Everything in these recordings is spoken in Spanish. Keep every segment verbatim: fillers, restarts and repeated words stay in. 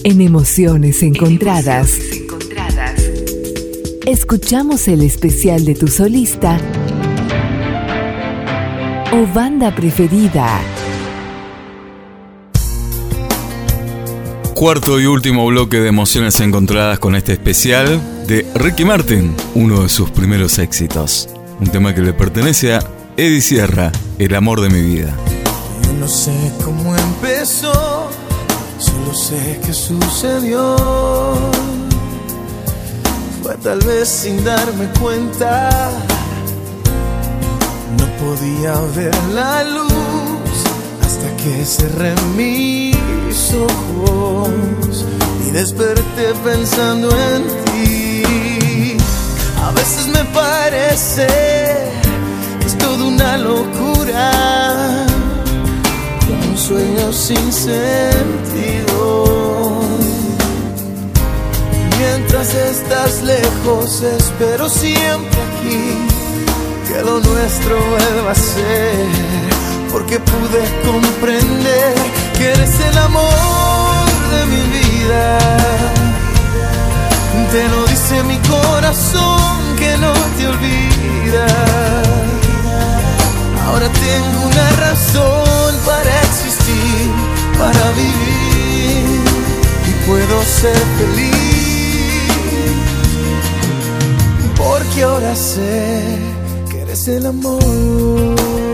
En Emociones Encontradas, escuchamos el especial de tu solista o banda preferida. Cuarto y último bloque de Emociones Encontradas con este especial de Ricky Martin, uno de sus primeros éxitos. Un tema que le pertenece a Eddie Sierra, El amor de mi vida. Yo no sé cómo empezó, solo sé que sucedió. Fue tal vez sin darme cuenta. No podía ver la luz hasta que cerré mis ojos y desperté pensando en ti. A veces me parece que es toda una locura, como un sueño sin sentido. Mientras estás lejos, espero siempre aquí que lo nuestro vuelva a ser, porque pude comprender que eres el amor de mi vida. Te lo dice mi corazón que no te olvida. Ahora tengo una razón para existir, para vivir, y puedo ser feliz, porque ahora sé que eres el amor.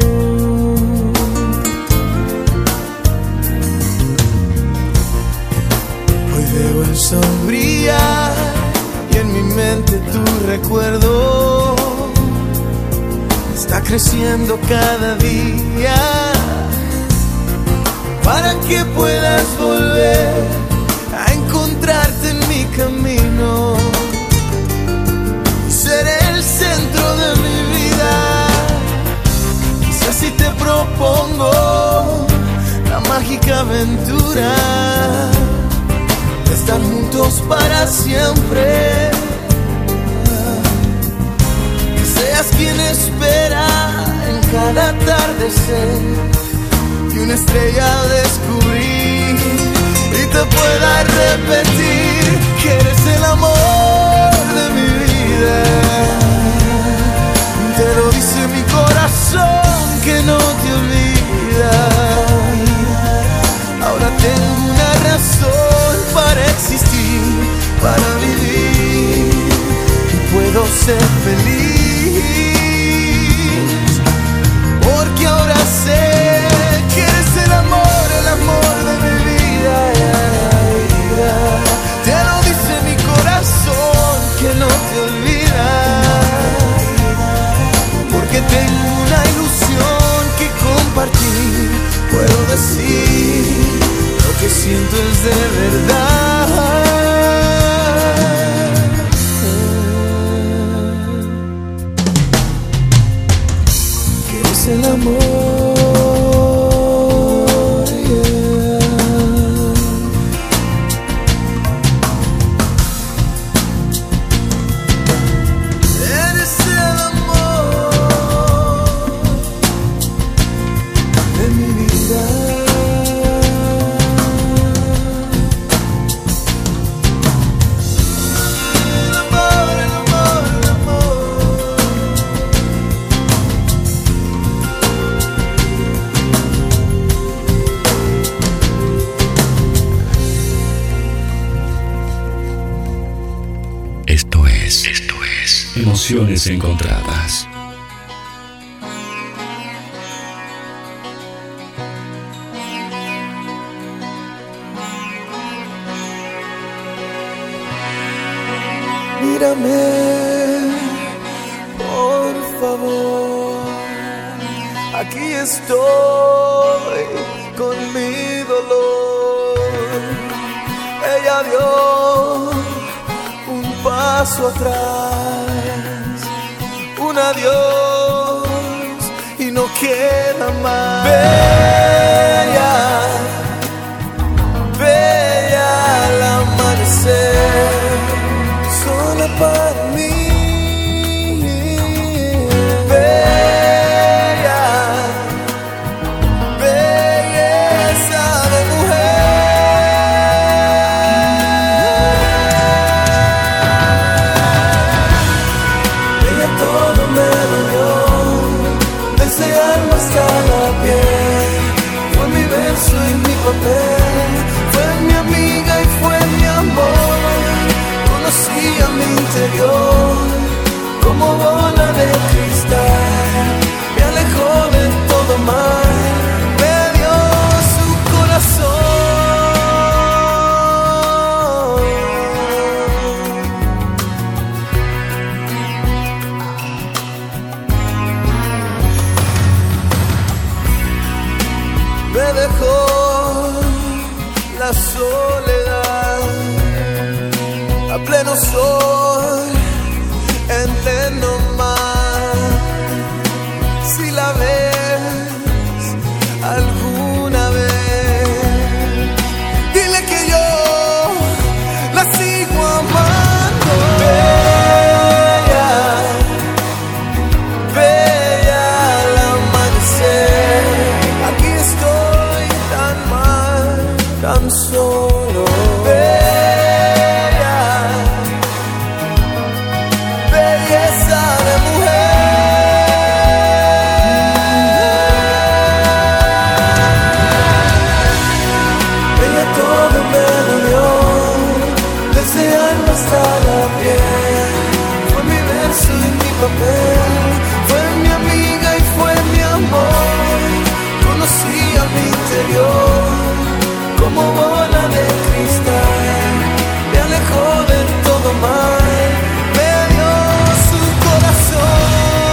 Veo el sol brillar y en mi mente tu recuerdo está creciendo cada día, para que puedas volver a encontrarte en mi camino y ser el centro de mi vida. Quizás si te propongo la mágica aventura de estar juntos para siempre, que seas quien espera en cada atardecer y una estrella descubrir, y te pueda repetir que eres el amor de mi vida. Te lo dice mi corazón que no te olvida. Ahora tengo una razón para existir, para vivir, y puedo ser feliz, porque ahora sé que eres el amor, el amor de mi vida. Te lo dice mi corazón que no te olvida, porque tengo una ilusión que compartir. Puedo decir lo que siento es de verdad, que es el amor. Emociones Encontradas. Mírame, por favor, aquí estoy con mi dolor. Ella dio un paso atrás, un adiós y no queda más. Bella, bella al amanecer, sola para mí. Bella, belleza de mujer. la soledad. A pleno sol entiendo más. Si la ves alguna vez, dile que yo la sigo amando. Bella, bella al amanecer. Aquí estoy tan mal, tan solo. Bella, belleza de mujer. Ella todo me dolió, desde alma hasta la piel. Fue mi verso y mi papel, fue mi amiga y fue mi amor. Conocí a mi interior como bola de cristal, me alejó de todo mal, me dio su corazón.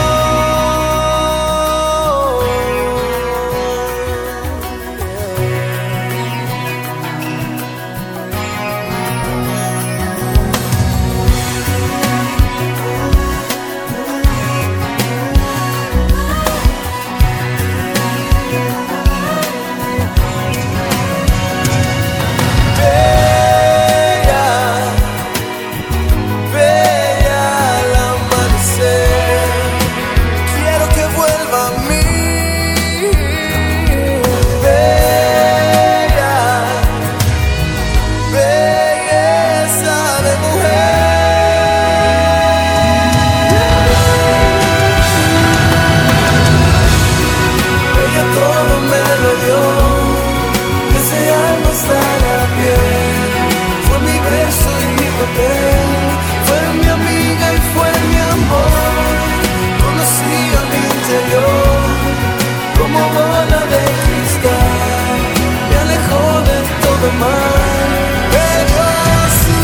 Fue mi amiga y fue mi amor. Conocí a mi interior como bola de cristal, me alejó de todo mal, me dio su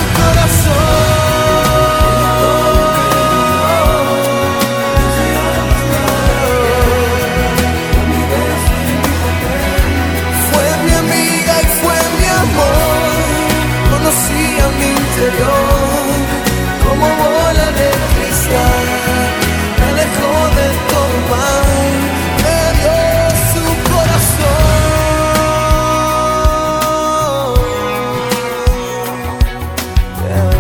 Fue mi amiga y fue mi amor. Conocí a mi interior como bola de cristal, me alejó de todo mal, me dio su corazón. Yeah.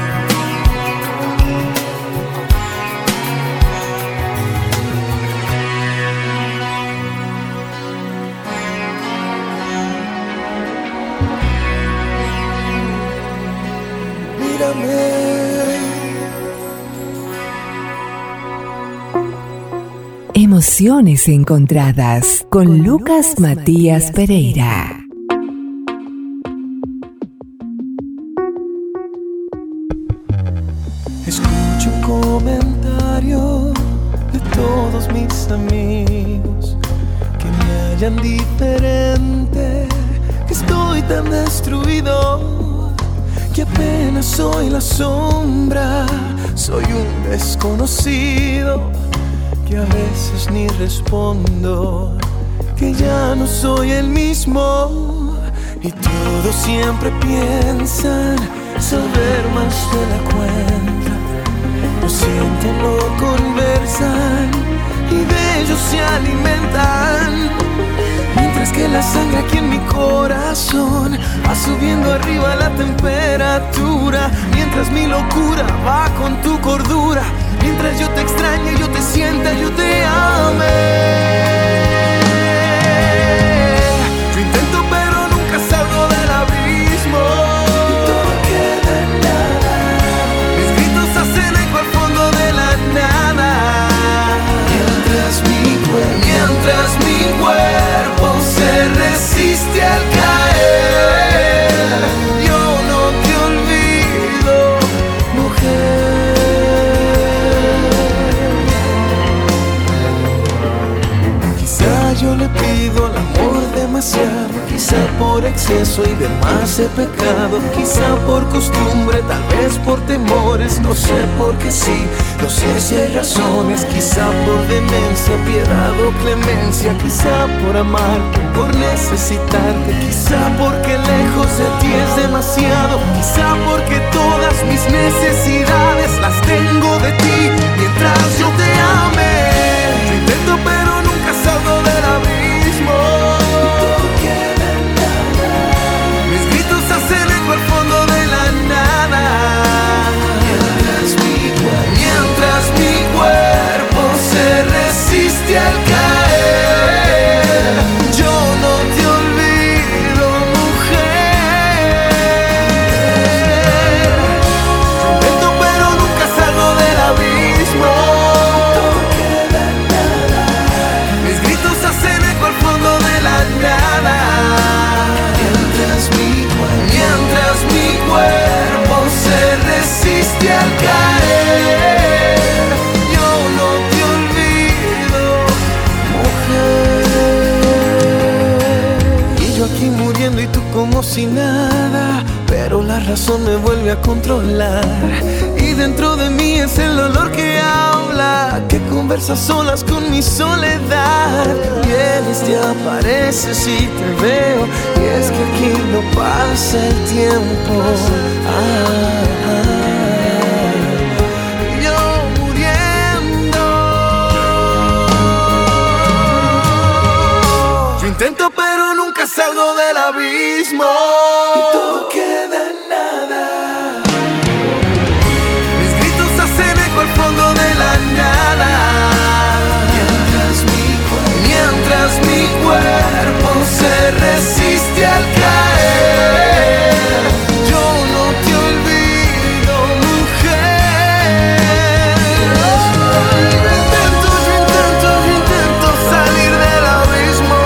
Mírame. Emociones encontradas con Lucas Matías Pereira. Escucho un comentario de todos mis amigos que me hallan diferente, que estoy tan destruido, que apenas soy la sombra, soy un desconocido, que a veces ni respondo, que ya no soy el mismo, y todos siempre piensan saber más de la cuenta, lo sienten, lo conversan y de ellos se alimentan, mientras que la sangre aquí en mi corazón va subiendo arriba la temperatura, mientras mi locura va con tu cordura, mientras yo te extrañe, yo te sienta, yo te ame. Yo intento pero nunca salgo del abismo, y todo queda en nada, mis gritos hacen eco al fondo de la nada, mientras mi cuerpo, mientras mi cuerpo se resiste al caer, yo no te olvido, mujer. Quizá yo le pido al amor demasiado, quizá por exceso y demás he pecado, quizá por costumbre, tal vez por temores, no sé por qué sí, no sé si hay razones, quizá por demencia, piedad o clemencia, quizá por amarte, por necesitarte, quizá porque lejos de demasiado, quizá porque todas mis necesidades las tengo de ti. Mientras yo te ame, yo intento pero nunca salgo del abismo. Mis gritos hacen eco al fondo de la nada. Mientras mi cuerpo, mientras mi cuerpo se resiste al caer, yo no te olvido, mujer. Intento pero nunca salgo del abismo. Mis gritos hacen eco al fondo de la nada. Mientras mi cuerpo, mientras mi cuerpo se resiste al caer, yo no te olvido, mujer. Y yo aquí muriendo y tú como si nada, pero la razón me vuelve a controlar. Y dentro de mí es el olor que habla, que conversa solas con mi soledad. Vienes, te apareces y te veo, y es que aquí no pasa el tiempo. Ah, ah, y yo muriendo. Yo intento pero nunca salgo del abismo. Y todo queda en nada. Mis gritos hacen eco al fondo de la nada. Mientras mi cuerpo, mientras mi cuerpo se resiste al caer, yo no te olvido, mujer. Yo intento, yo intento, yo intento salir del abismo.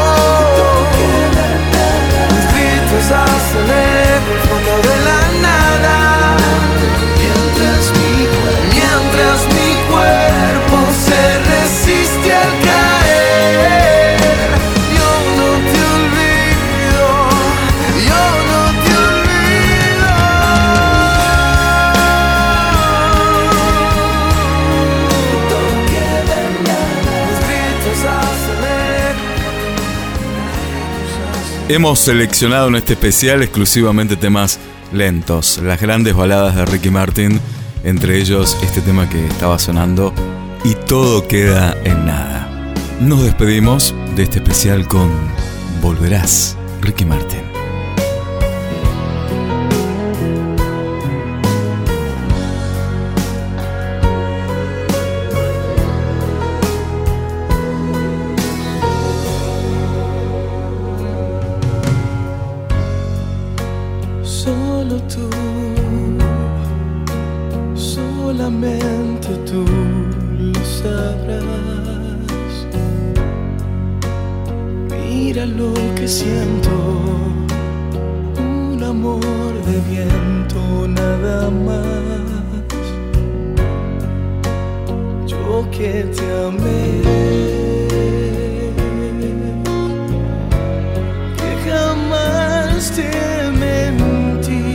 Mis gritos hacen eco al fondo de la nada. Mientras mi cuerpo, mientras mi cuerpo se resiste al caer, yo no te olvido, yo no te olvido. Todo queda en nada. Mis gritos hacen eco. Hemos seleccionado en este especial exclusivamente temas lentos, las grandes baladas de Ricky Martin, entre ellos este tema que estaba sonando, Y todo queda en nada. Nos despedimos de este especial con Volverás, Ricky Martin. Solo tú, solamente tú lo sabrás. Mira lo que siento, un amor de viento nada más. Yo que te amé, que jamás te mentí.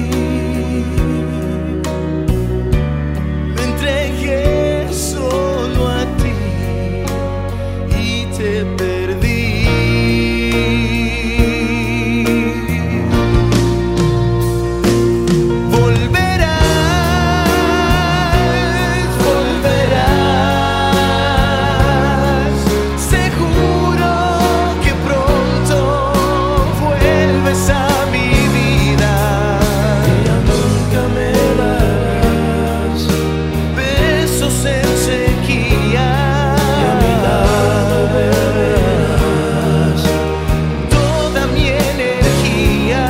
Me entregué solo a ti y te perdí. Volverás, volverás. Seguro que pronto vuelves a mi vida. Ya nunca me darás besos en sequía. Y a mi lado verás toda mi energía.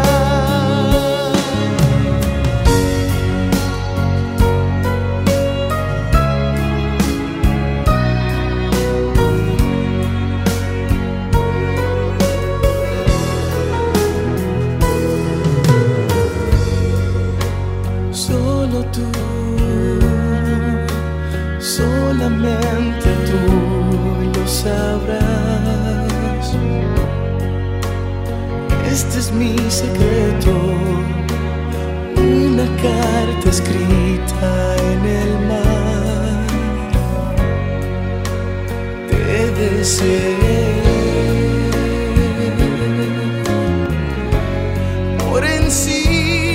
Solo tú, solamente tú lo sabrás. Este es mi secreto, una carta escrita en el mar. Te deseé por encima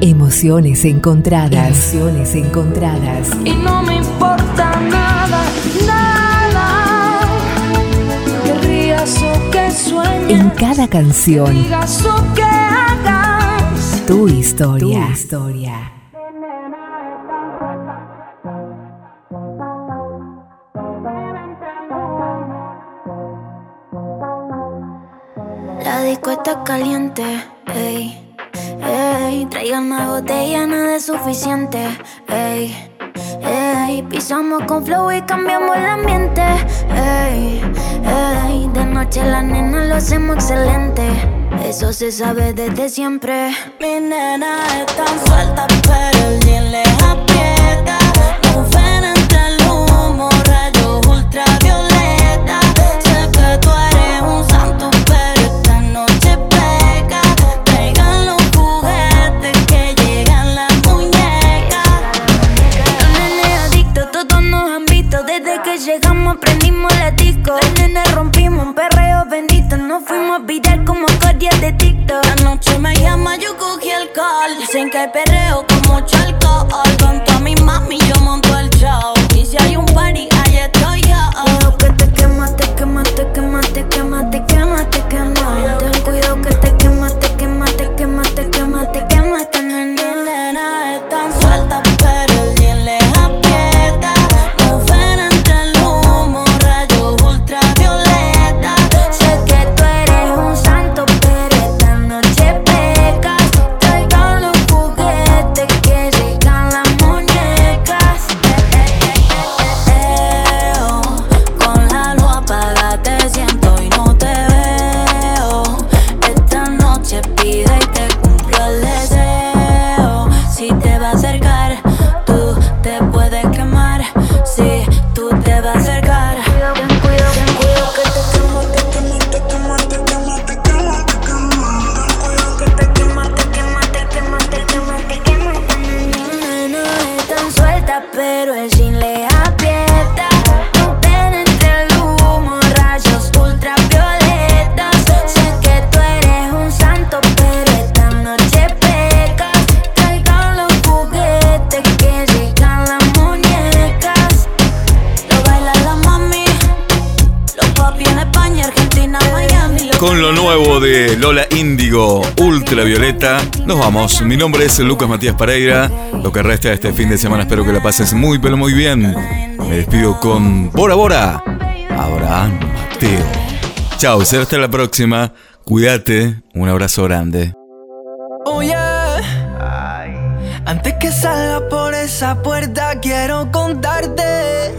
Emociones encontradas. Emociones encontradas. Y no me importa nada, nada. Que rías o que sueñes. En cada canción. Que digas o que hagas. Tu historia. Tu historia. La disco está caliente, ey. Ey, traigan más botella, nada es suficiente. Ey, ey, pisamos con flow y cambiamos el ambiente. Ey, ey, de noche la nena lo hacemos excelente. Eso se sabe desde siempre. Mi nena es tan suelta, pero el día le aprieta. Mujer entre el humo, rayos ultravioleta. Sé que tú eres un santo, pero esta noche peca. Traigan los juguetes que llegan las muñecas. Los nenes adictos, todos nos han visto. Desde que llegamos aprendimos la disco. Los nenes rompimos un perreo bendito. Nos fuimos viral como cordias de TikTok. La noche me llama, yo cogí el call. Dicen que hay perreo con mucho alcohol. Con toda mi mami yo monto el show. Y si hay un party, ahí estoy yo. Cuidado que te quemas, te quemas, te quemas, te quemas, te quemas, te quemas. Ten cuidado que te quemas, te quemas, te quemas, te quemas, te quemas. Esta nena es tan suelta, pero el día le aprieta. Mujer entre el humo, rayos ultravioleta. Sé que tú eres un santo, pero esta noche pecas. Traigan los juguetes que llegan las muñecas. Eh, oh, con la luz apagada te siento y no te veo. Esta noche pide y te cumplo el deseo. Si te vas a acercar, tú te puedes quemar. Si tú te vas a acercar, cuidado, ten cuidado, ten cuidado que te quemo, te quemo, te quemo, te quemo, te quemo, te quemo. Cuidado que te quema, te quema, te quema, te quema, te quema. Nena es tan suelta, pero el jean le aprieta. Tu pena entre el humo, rayos ultravioletas. Sé que tú eres un santo, pero esta noche pecas. Traigan los juguetes que llegan las muñecas. Lo baila la mami, los papi en España, Argentina, Miami. Lo Con lo nuevo de Lola Índigo, Ultravioleta, nos vamos. Mi nombre es Lucas Matías Pereira. Lo que resta de este fin de semana espero que la pases muy pero muy bien. Me despido con Bora Bora, Abraham Mateo. Chao, será hasta la próxima. Cuídate, un abrazo grande. Oh yeah. Antes que salga por esa puerta quiero contarte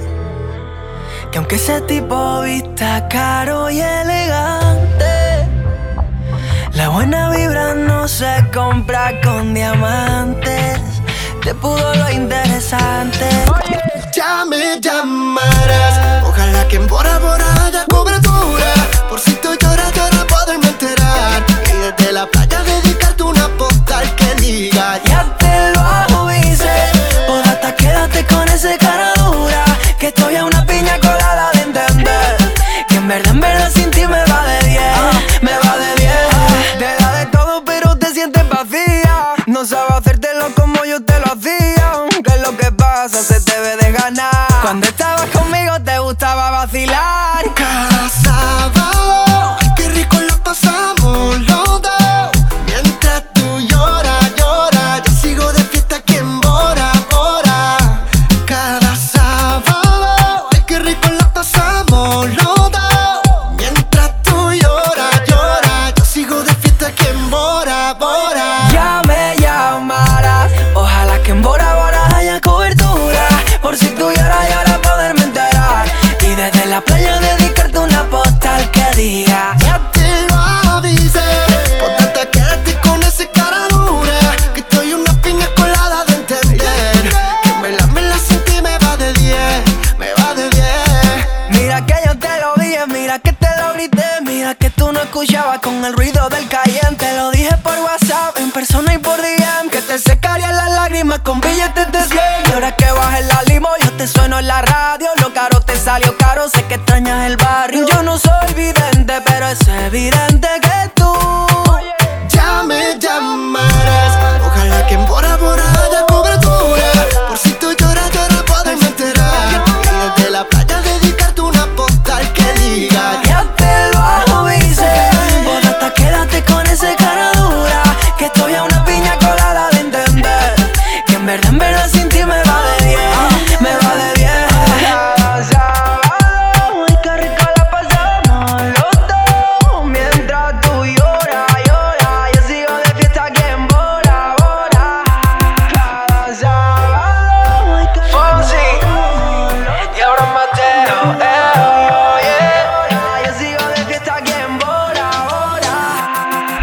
que aunque ese tipo vista caro y elegante, la buena vibra no se compra con diamantes. Te pudo lo interesante. Ya me llamarás, ojalá que en Bora Bora haya cobertura. Por si tú lloras, lloras, poderme enterar. Y desde la playa dedicarte una postal que diga: Ya te lo avisé, podata quédate con ese cara dura. Que estoy a una piña colada de entender que en verdad, en verdad sin ti me va de diez, me va de diez. Te da de todo pero te sientes vacía. No sabe hacértelo como yo te lo hacía. ¿Qué es lo que pasa? Se te ve de ganar. Cuando estabas conmigo te gustaba vacilar. cada sábado, qué rico lo pasamos los dos. Mientras tú lloras, lloras, yo sigo de fiesta aquí en Bora Bora. Cada sábado, ay, qué rico lo pasamos los dos. Mientras tú lloras, lloras, yo sigo de fiesta aquí en Bora Bora. Ya me llamarás, ojalá que en Bora Bora haya cobertura. Por si tú lloras, lloras, poderme enterar. Y desde la playa dedicarte una postal que diga: Ya te lo avisé, póntate, quédate con ese cara dura. Que estoy una piña colada de entender que me la, me la sentí, me va de diez, me va de diez. Mira que yo te lo dije, mira que te lo grité. Mira que tú no escuchabas con el ruido del Cayenne. Te lo dije por WhatsApp, en persona y por D M. Que te secarían las lágrimas con billetes de cien. Y ahora que bajes la limo, yo te sueno en la radio. Lo caro te salió caro, sé que extrañas el barrio. Yo no soy vidente, pero es evidente que tú Ya me llamarás, ojalá que en Bora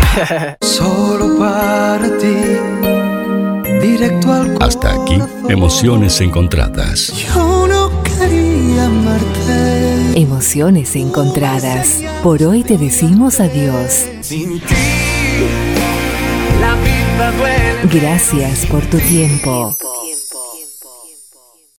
Solo para ti, directo al corazón. Hasta aquí, emociones encontradas. Yo no quería amarte. Emociones encontradas. Por hoy te decimos adiós. Sin ti, la vida duele. Gracias por tu tiempo.